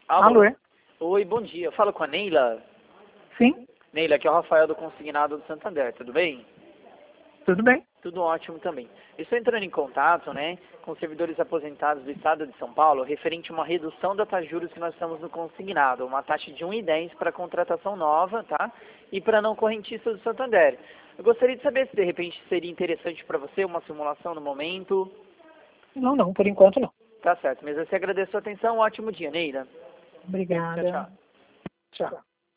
Alô? Alô? Oi, bom dia. Eu falo com a Neila. Sim, Neila, aqui é o Rafael do Consignado do Santander, tudo bem? tudo bem. Tudo ótimo também. Estou entrando em contato, com os servidores aposentados do Estado de São Paulo, referente a uma redução da taxa de juros que nós estamos no consignado, uma taxa de 1,10 para contratação nova, tá? E para não correntista do Santander. Eu gostaria de saber se de repente seria interessante para você uma simulação no momento. Não, por enquanto não. Tá certo, mas eu te agradeço a atenção. Um ótimo dia, Neila. Tchau, Obrigada. tchau. Tchau.